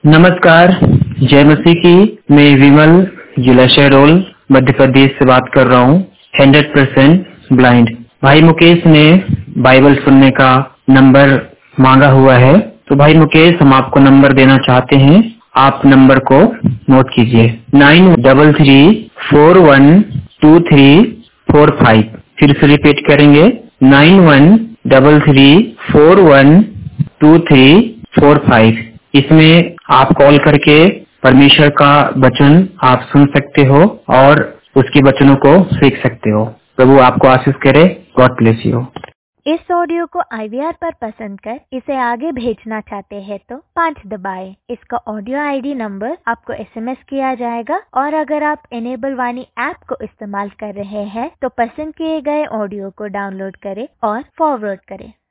नमस्कार, जय मसीह की। मैं विमल जिला शहडोल मध्य प्रदेश से बात कर रहा हूँ। 100% ब्लाइंड भाई मुकेश ने बाइबल सुनने का नंबर मांगा हुआ है, तो भाई मुकेश हम आपको नंबर देना चाहते हैं। आप नंबर को नोट कीजिए 9133412345। फिर से रिपीट करेंगे 9133412345। इसमें आप कॉल करके परमेश्वर का वचन आप सुन सकते हो और उसके वचनों को सीख सकते हो। प्रभु आपको आशीष करे। God bless you. इस ऑडियो को IVR पर पसंद कर इसे आगे भेजना चाहते हैं तो 5 दबाएं। इसका ऑडियो ID नंबर आपको SMS किया जाएगा और अगर आप इनेबल वाणी ऐप को इस्तेमाल कर रहे हैं तो पसंद किए गए ऑडियो को डाउनलोड करें और फॉरवर्ड करें।